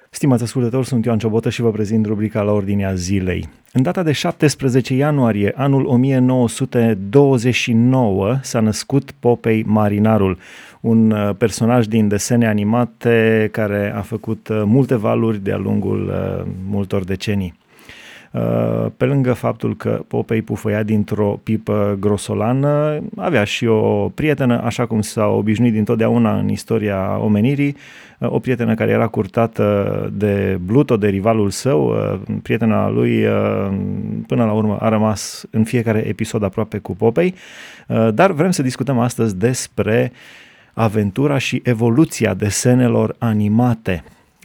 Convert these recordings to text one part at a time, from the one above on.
Stimați ascultători, sunt Ioan Ciobotă și vă prezint rubrica La Ordinea Zilei. În data de 17 ianuarie, anul 1929, s-a născut Popeye Marinarul, un personaj din desene animate care a făcut multe valuri de-a lungul multor decenii. Pe lângă faptul că Popeye pufăia dintr-o pipă grosolană, avea și o prietenă, așa cum s-a obișnuit dintotdeauna în istoria omenirii, o prietenă care era curtată de Bluto, de rivalul său. Prietena lui până la urmă a rămas în fiecare episod aproape cu Popeye, dar vrem să discutăm astăzi despre aventura și evoluția desenelor animate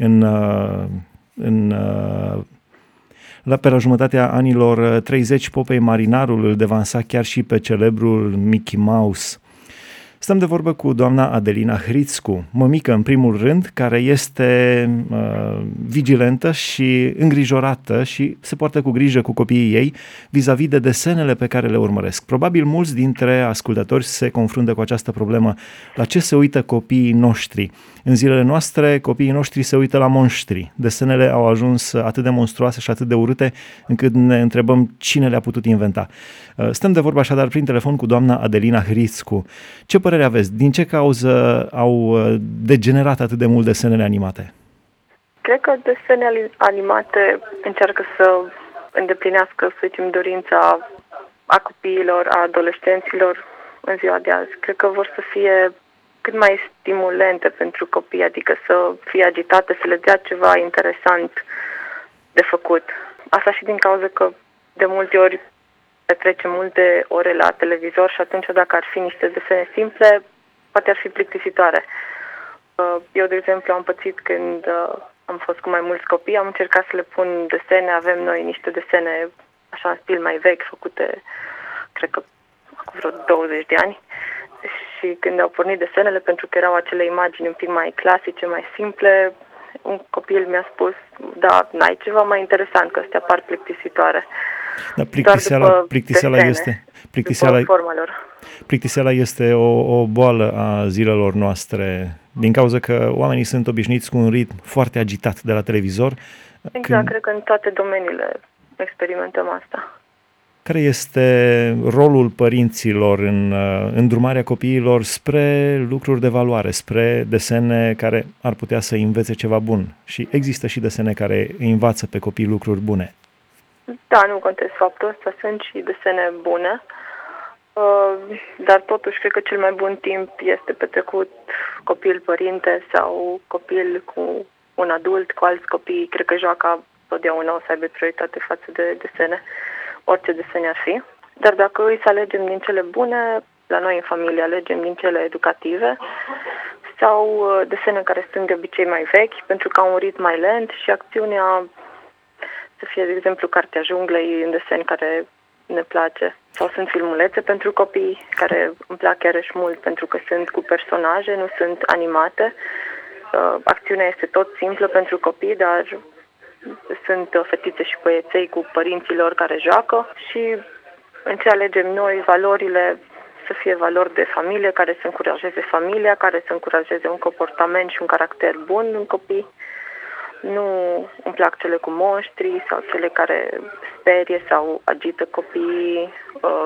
pe la jumătatea anilor 30, Popeye Marinarul îl devansa chiar și pe celebrul Mickey Mouse. Stăm de vorbă cu doamna Adelina Hrițcu, mămică în primul rând, care este vigilentă și îngrijorată și se poartă cu grijă cu copiii ei vis-a-vis de desenele pe care le urmăresc. Probabil mulți dintre ascultători se confruntă cu această problemă. La ce se uită copiii noștri? În zilele noastre, copiii noștri se uită la monștri. Desenele au ajuns atât de monstruoase și atât de urâte, încât ne întrebăm cine le-a putut inventa. Stăm de vorbă așadar prin telefon cu doamna Adelina Hrițcu. Ce părere aveți? Din ce cauză au degenerat atât de mult desenele animate? Cred că desenele animate încearcă să îndeplinească, să zicem, dorința a copiilor, a adolescenților în ziua de azi. Cred că vor să fie cât mai stimulente pentru copii, adică să fie agitate, să le dea ceva interesant de făcut. Asta și din cauza că de multe ori petrecem multe ore la televizor și atunci dacă ar fi niște desene simple, poate ar fi plictisitoare. Eu, de exemplu, am pățit când am fost cu mai mulți copii, am încercat să le pun desene, avem noi niște desene așa în stil mai vechi, făcute, cred că acum vreo 20 de ani. Și când au pornit desenele, pentru că erau acele imagini un pic mai clasice, mai simple, un copil mi-a spus, da, n-ai ceva mai interesant, că astea par plictisitoare. Da, plictiseala este o boală a zilelor noastre, din cauza că oamenii sunt obișnuiți cu un ritm foarte agitat de la televizor. Exact, cred că în toate domeniile experimentăm asta. Care este rolul părinților în îndrumarea copiilor spre lucruri de valoare, spre desene care ar putea să învețe ceva bun? Și există și desene care învață pe copii lucruri bune. Da, nu contest faptul ăsta, sunt și desene bune, dar totuși cred că cel mai bun timp este petrecut copil-părinte sau copil cu un adult, cu alți copii. Cred că joaca totdeauna o să aibă prioritate față de desene, orice desene ar fi. Dar dacă îi să alegem din cele bune, la noi în familie alegem din cele educative sau desene care sunt de obicei mai vechi, pentru că au un ritm mai lent și acțiunea să fie, de exemplu, Cartea Junglei, un desen care ne place. Sau sunt filmulețe pentru copii care îmi plac chiar și mult pentru că sunt cu personaje, nu sunt animate. Acțiunea este tot simplă pentru copii, dar sunt fetițe și băieței cu părinților care joacă și în ce alegem noi, valorile să fie valori de familie, care să încurajeze familia, care să încurajeze un comportament și un caracter bun în copii. Nu îmi plac cele cu monștri sau cele care sperie sau agită copiii,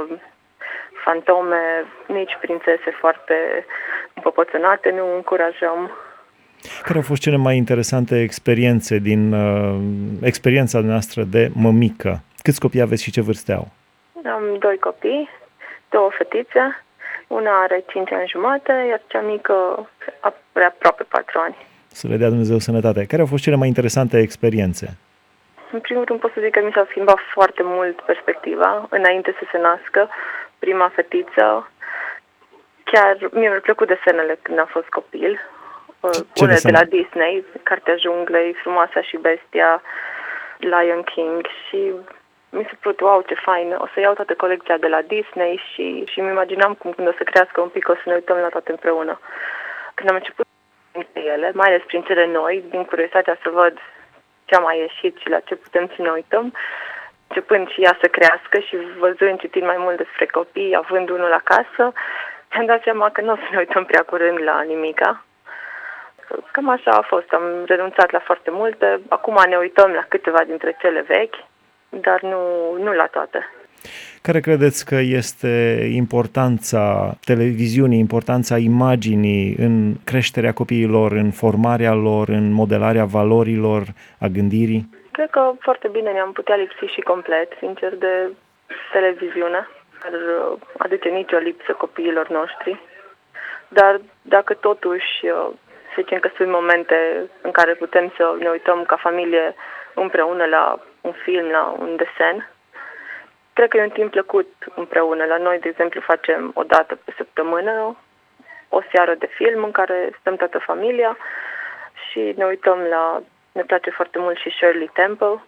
fantome, nici prințese foarte împăpățânate, nu încurajăm. Care au fost cele mai interesante experiențe din experiența noastră de mămică? Câți copii aveți și ce vârste au? Am 2 copii, 2 fetițe. Una are 5 ani jumate, iar cea mică are aproape 4 ani. Să le dea Dumnezeu sănătate. Care au fost cele mai interesante experiențe? În primul rând pot să zic că mi s-a schimbat foarte mult perspectiva înainte să se nască prima fetiță. Chiar mi-au plăcut desenele când am fost copil. Unele de la Disney, Cartea Junglei, Frumoasa și Bestia, Lion King și mi s-a părut, wow, ce fain, o să iau toată colecția de la Disney și îmi imaginam cum când o să crească un pic o să ne uităm la toate împreună. Când am început ele, mai ales prin cele noi, din curiozitatea să văd ce a mai ieșit și la ce putem să ne uităm, începând și ea să crească și văzând, citind mai mult despre copii, având unul acasă, mi-am dat seama că nu o să ne uităm prea curând la nimica. Cam așa a fost. Am renunțat la foarte multe. Acum ne uităm la câteva dintre cele vechi, dar nu la toate. Care credeți că este importanța televiziunii, importanța imaginii în creșterea copiilor, în formarea lor, în modelarea valorilor, a gândirii? Cred că foarte bine ne-am putea lipsi și complet, sincer, de televiziune. Ar aduce nicio lipsă copiilor noștri. Dar dacă totuși, să zicem că sunt momente în care putem să ne uităm ca familie împreună la un film, la un desen, cred că e un timp plăcut împreună. La noi, de exemplu, facem o dată pe săptămână o seară de film în care stăm toată familia și ne uităm la... Ne place foarte mult și Shirley Temple,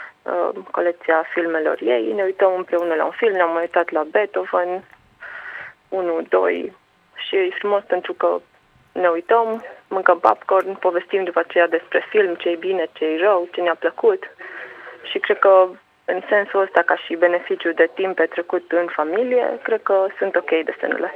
colecția filmelor ei. Ne uităm împreună la un film, ne-am mai uitat la Beethoven 1, 2 și e frumos pentru că ne uităm, mâncăm popcorn, povestim după aceea despre film, ce e bine, ce e rău, ce ne-a plăcut și cred că în sensul ăsta, ca și beneficiu de timp petrecut în familie, cred că sunt ok desenurile.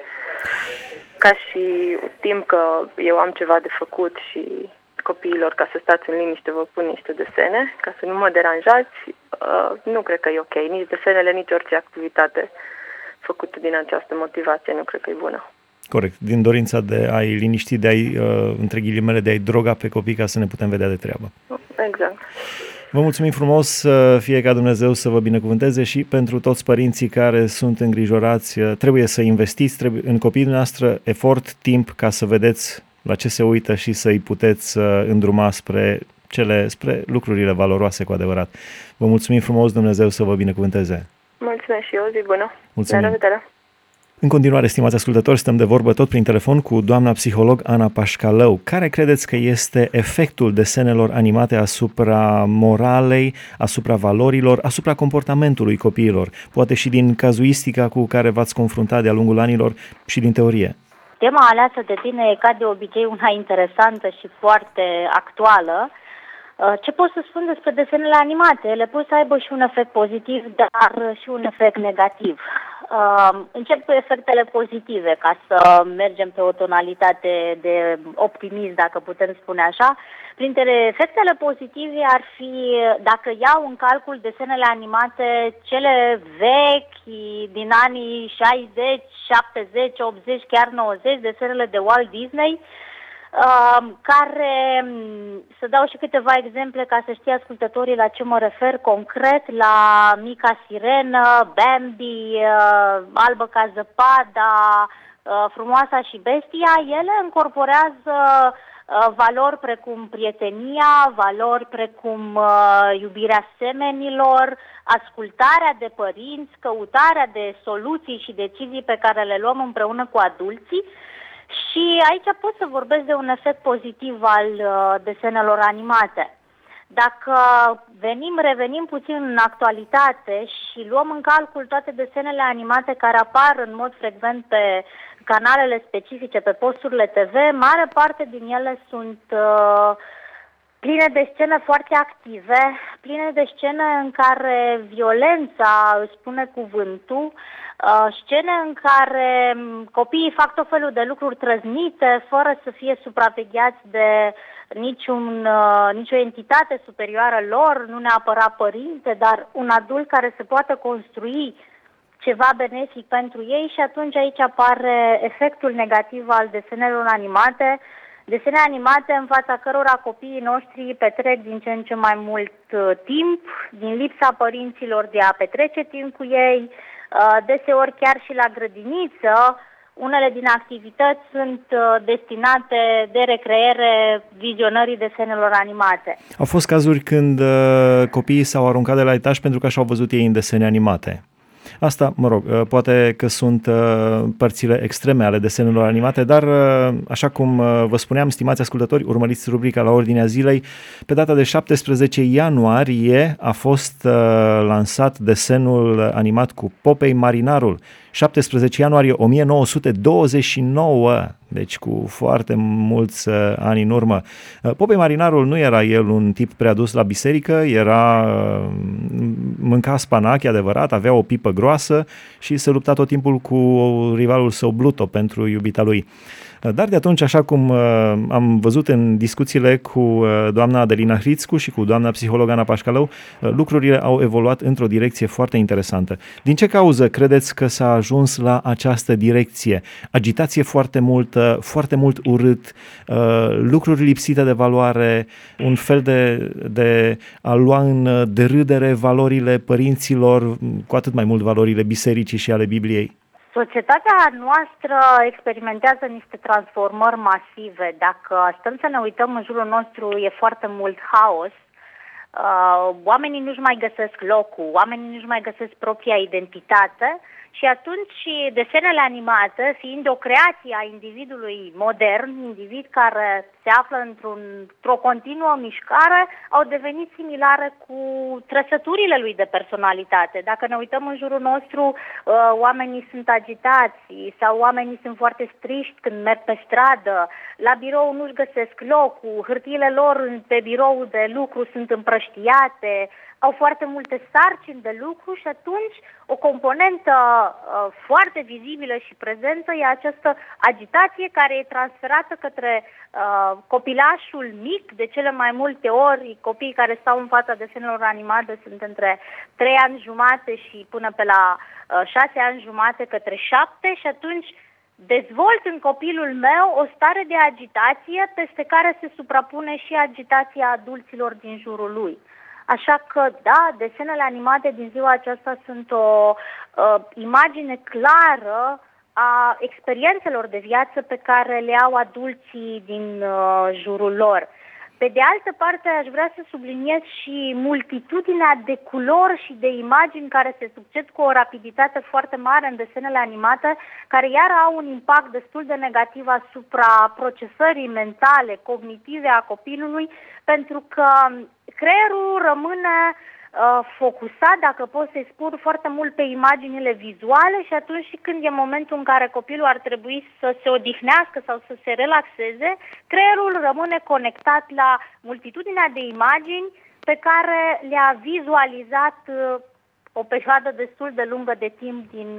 Ca și timp că eu am ceva de făcut și copiilor, ca să stați în liniște, vă pun niște desene, ca să nu mă deranjați, nu cred că e ok. Nici desenele, nici orice activitate făcută din această motivație nu cred că e bună. Corect, din dorința de a-i liniști, de a-i, între ghilimele, de a-i droga pe copii ca să ne putem vedea de treabă. Exact. Vă mulțumim frumos, fie ca Dumnezeu să vă binecuvânteze și pentru toți părinții care sunt îngrijorați, trebuie să investiți în copiii noastre efort, timp, ca să vedeți la ce se uită și să-i puteți îndruma spre lucrurile valoroase cu adevărat. Vă mulțumim frumos, Dumnezeu să vă binecuvânteze. Mulțumesc și eu, zi bună. Mulțumim. La revedere. În continuare, stimați ascultători, stăm de vorbă tot prin telefon cu doamna psiholog Ana Pașcalău. Care credeți că este efectul desenelor animate asupra moralei, asupra valorilor, asupra comportamentului copiilor? Poate și din cazuistica cu care v-ați confruntat de-a lungul anilor și din teorie. Tema aleasă de tine e ca de obicei una interesantă și foarte actuală. Ce pot să spun despre desenele animate? Ele pot să aibă și un efect pozitiv, dar și un efect negativ. Încep cu efectele pozitive, ca să mergem pe o tonalitate de optimism, dacă putem spune așa. Printre efectele pozitive ar fi, dacă iau în calcul desenele animate, cele vechi, din anii 60, 70, 80, chiar 90, desenele de Walt Disney, care, să dau și câteva exemple ca să știe ascultătorii la ce mă refer concret, la Mica Sirenă, Bambi, Albă ca zăpada, Frumoasa și Bestia. Ele încorporează valori precum prietenia, valori precum iubirea semenilor, ascultarea de părinți, căutarea de soluții și decizii pe care le luăm împreună cu adulții. Și aici pot să vorbesc de un efect pozitiv al desenelor animate. Dacă revenim puțin în actualitate și luăm în calcul toate desenele animate care apar în mod frecvent pe canalele specifice, pe posturile TV, mare parte din ele sunt pline de scene foarte active, pline de scene în care violența își spune cuvântul, scene în care copiii fac tot felul de lucruri trăznite, fără să fie supravegheați de nicio entitate superioară lor, nu neapărat părinte, dar un adult care să poată construi ceva benefic pentru ei și atunci aici apare efectul negativ al desenelor animate, desene animate în fața cărora copiii noștri petrec din ce în ce mai mult timp, din lipsa părinților de a petrece timp cu ei, deseori chiar și la grădiniță. Unele din activități sunt destinate de recreere vizionării desenelor animate. Au fost cazuri când copiii s-au aruncat de la etaj pentru că și-au văzut ei în desene animate. Asta, mă rog, poate că sunt părțile extreme ale desenelor animate, dar, așa cum vă spuneam, stimați ascultători, urmăriți rubrica La Ordinea Zilei. Pe data de 17 ianuarie a fost lansat desenul animat cu Popeye Marinarul. 17 ianuarie 1929, deci cu foarte mulți ani în urmă. Popeye Marinarul nu era el un tip prea dus la biserică, mânca spanachi, adevărat, avea o pipă groasă și se lupta tot timpul cu rivalul său Bluto pentru iubita lui. Dar de atunci, așa cum am văzut în discuțiile cu doamna Adelina Hrițcu și cu doamna psiholog Ana Pașcalău, lucrurile au evoluat într-o direcție foarte interesantă. Din ce cauză credeți că s-a ajuns la această direcție? Agitație foarte multă, foarte mult urât, lucruri lipsite de valoare, un fel de a lua în derâdere valorile părinților, cu atât mai mult valorile bisericii și ale Bibliei? Societatea noastră experimentează niște transformări masive. Dacă stăm să ne uităm în jurul nostru, e foarte mult haos. Oamenii nu-și mai găsesc locul, oamenii nu-și mai găsesc propria identitate și atunci desenele animate, fiind o creație a individului modern, individ care se află într-o continuă mișcare, au devenit similare cu trăsăturile lui de personalitate. Dacă ne uităm în jurul nostru, oamenii sunt agitați sau oamenii sunt foarte striști când merg pe stradă, la birou nu-și găsesc locul, hârtiile lor pe birou de lucru sunt împrăștiate, au foarte multe sarcini de lucru și atunci o componentă foarte vizibilă și prezentă e această agitație care e transferată către copilașul mic. De cele mai multe ori, copiii care stau în fața desenelor animate sunt între 3 ani jumate și până pe la 6 ani jumate către 7 și atunci dezvolt în copilul meu o stare de agitație peste care se suprapune și agitația adulților din jurul lui. Așa că, da, desenele animate din ziua aceasta sunt o imagine clară a experiențelor de viață pe care le au adulții din jurul lor. Pe de altă parte, aș vrea să subliniez și multitudinea de culori și de imagini care se succed cu o rapiditate foarte mare în desenele animate, care iar au un impact destul de negativ asupra procesării mentale, cognitive a copilului, pentru că creierul rămâne focusat, dacă pot să-i spun, foarte mult pe imaginile vizuale și atunci și când e momentul în care copilul ar trebui să se odihnească sau să se relaxeze, creierul rămâne conectat la multitudinea de imagini pe care le-a vizualizat o perioadă destul de lungă de timp din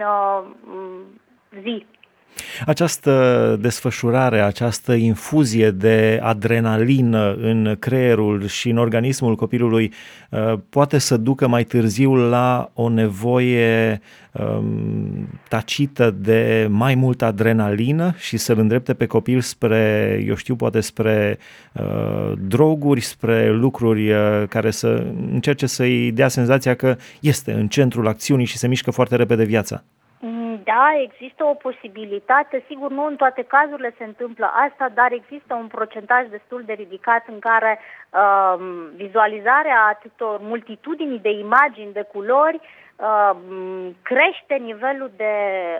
zi. Această desfășurare, această infuzie de adrenalină în creierul și în organismul copilului poate să ducă mai târziu la o nevoie tacită de mai multă adrenalină și să-l îndrepte pe copil spre, eu știu, poate spre droguri, spre lucruri care să încerce să-i dea senzația că este în centrul acțiunii și se mișcă foarte repede viața. Da, există o posibilitate, sigur nu în toate cazurile se întâmplă asta, dar există un procentaj destul de ridicat în care vizualizarea atâtor multitudinii de imagini, de culori, crește nivelul de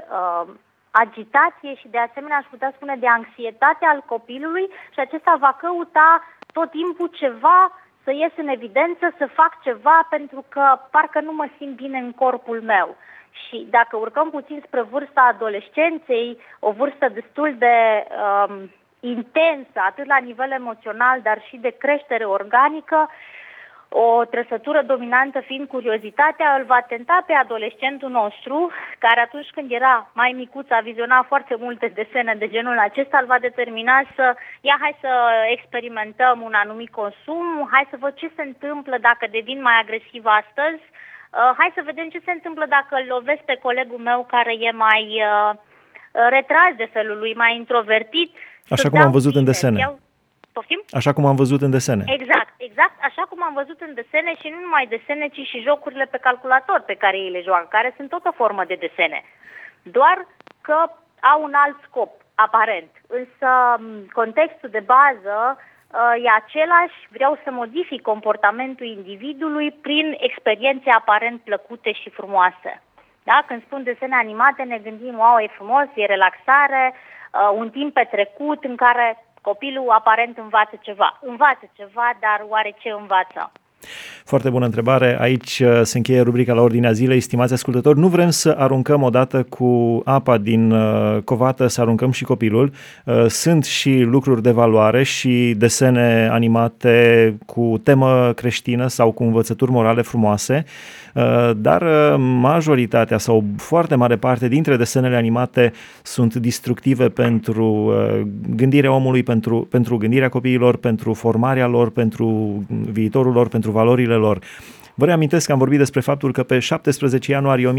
agitație și de asemenea aș putea spune de anxietate al copilului și acesta va căuta tot timpul ceva să ies în evidență, să fac ceva pentru că parcă nu mă simt bine în corpul meu. Și dacă urcăm puțin spre vârsta adolescenței, o vârstă destul de intensă, atât la nivel emoțional, dar și de creștere organică, o trăsătură dominantă fiind curiozitatea, îl va tenta pe adolescentul nostru, care atunci când era mai micuț a vizionat foarte multe desene de genul acesta, îl va determina să, hai să experimentăm un anumit consum, hai să văd ce se întâmplă dacă devin mai agresiv astăzi, hai să vedem ce se întâmplă dacă îl lovesc pe colegul meu care e mai retras de felul lui, mai introvertit. Așa cum am văzut în desene. Poftim? Așa cum am văzut în desene. Exact, așa cum am văzut în desene și nu numai desene, ci și jocurile pe calculator pe care ei le joacă, care sunt tot o formă de desene. Doar că au un alt scop, aparent. Însă contextul de bază e același, vreau să modific comportamentul individului prin experiențe aparent plăcute și frumoase. Da? Când spun desene animate ne gândim, wow, e frumos, e relaxare, un timp petrecut în care copilul aparent învață ceva, dar oare ce învață? Foarte bună întrebare. Aici se încheie rubrica La Ordinea Zilei. Stimați ascultători, nu vrem să aruncăm odată cu apa din covată, să aruncăm și copilul. Sunt și lucruri de valoare și desene animate cu temă creștină sau cu învățături morale frumoase, dar majoritatea sau foarte mare parte dintre desenele animate sunt destructive pentru gândirea omului, pentru gândirea copiilor, pentru formarea lor, pentru viitorul lor, pentru valorile lor. Vă reamintesc că am vorbit despre faptul că pe 17 ianuarie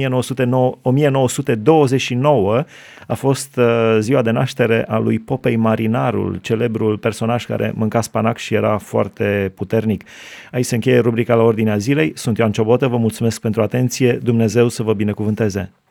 1929 a fost ziua de naștere a lui Popei Marinarul, celebrul personaj care mânca spanac și era foarte puternic. Aici se încheie rubrica La Ordinea Zilei. Sunt Ioan Ciobotă, vă mulțumesc pentru atenție. Dumnezeu să vă binecuvânteze!